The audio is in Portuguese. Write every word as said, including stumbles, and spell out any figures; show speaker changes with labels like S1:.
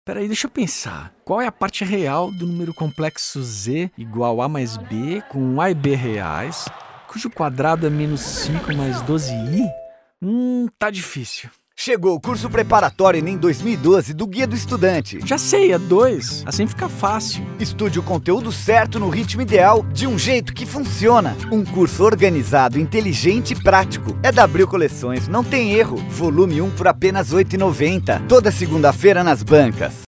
S1: Peraí, deixa eu pensar. Qual é a parte real do número complexo z igual a mais b com a e b reais, cujo quadrado é menos cinco mais doze i? Hum, tá difícil.
S2: Chegou o curso preparatório Enem dois mil e doze do Guia do Estudante.
S1: Já sei, é dois. Assim fica fácil.
S2: Estude o conteúdo certo no ritmo ideal, de um jeito que funciona. Um curso organizado, inteligente e prático. É da Abril Coleções, não tem erro. Volume um por apenas oito reais e noventa centavos. Toda segunda-feira nas bancas.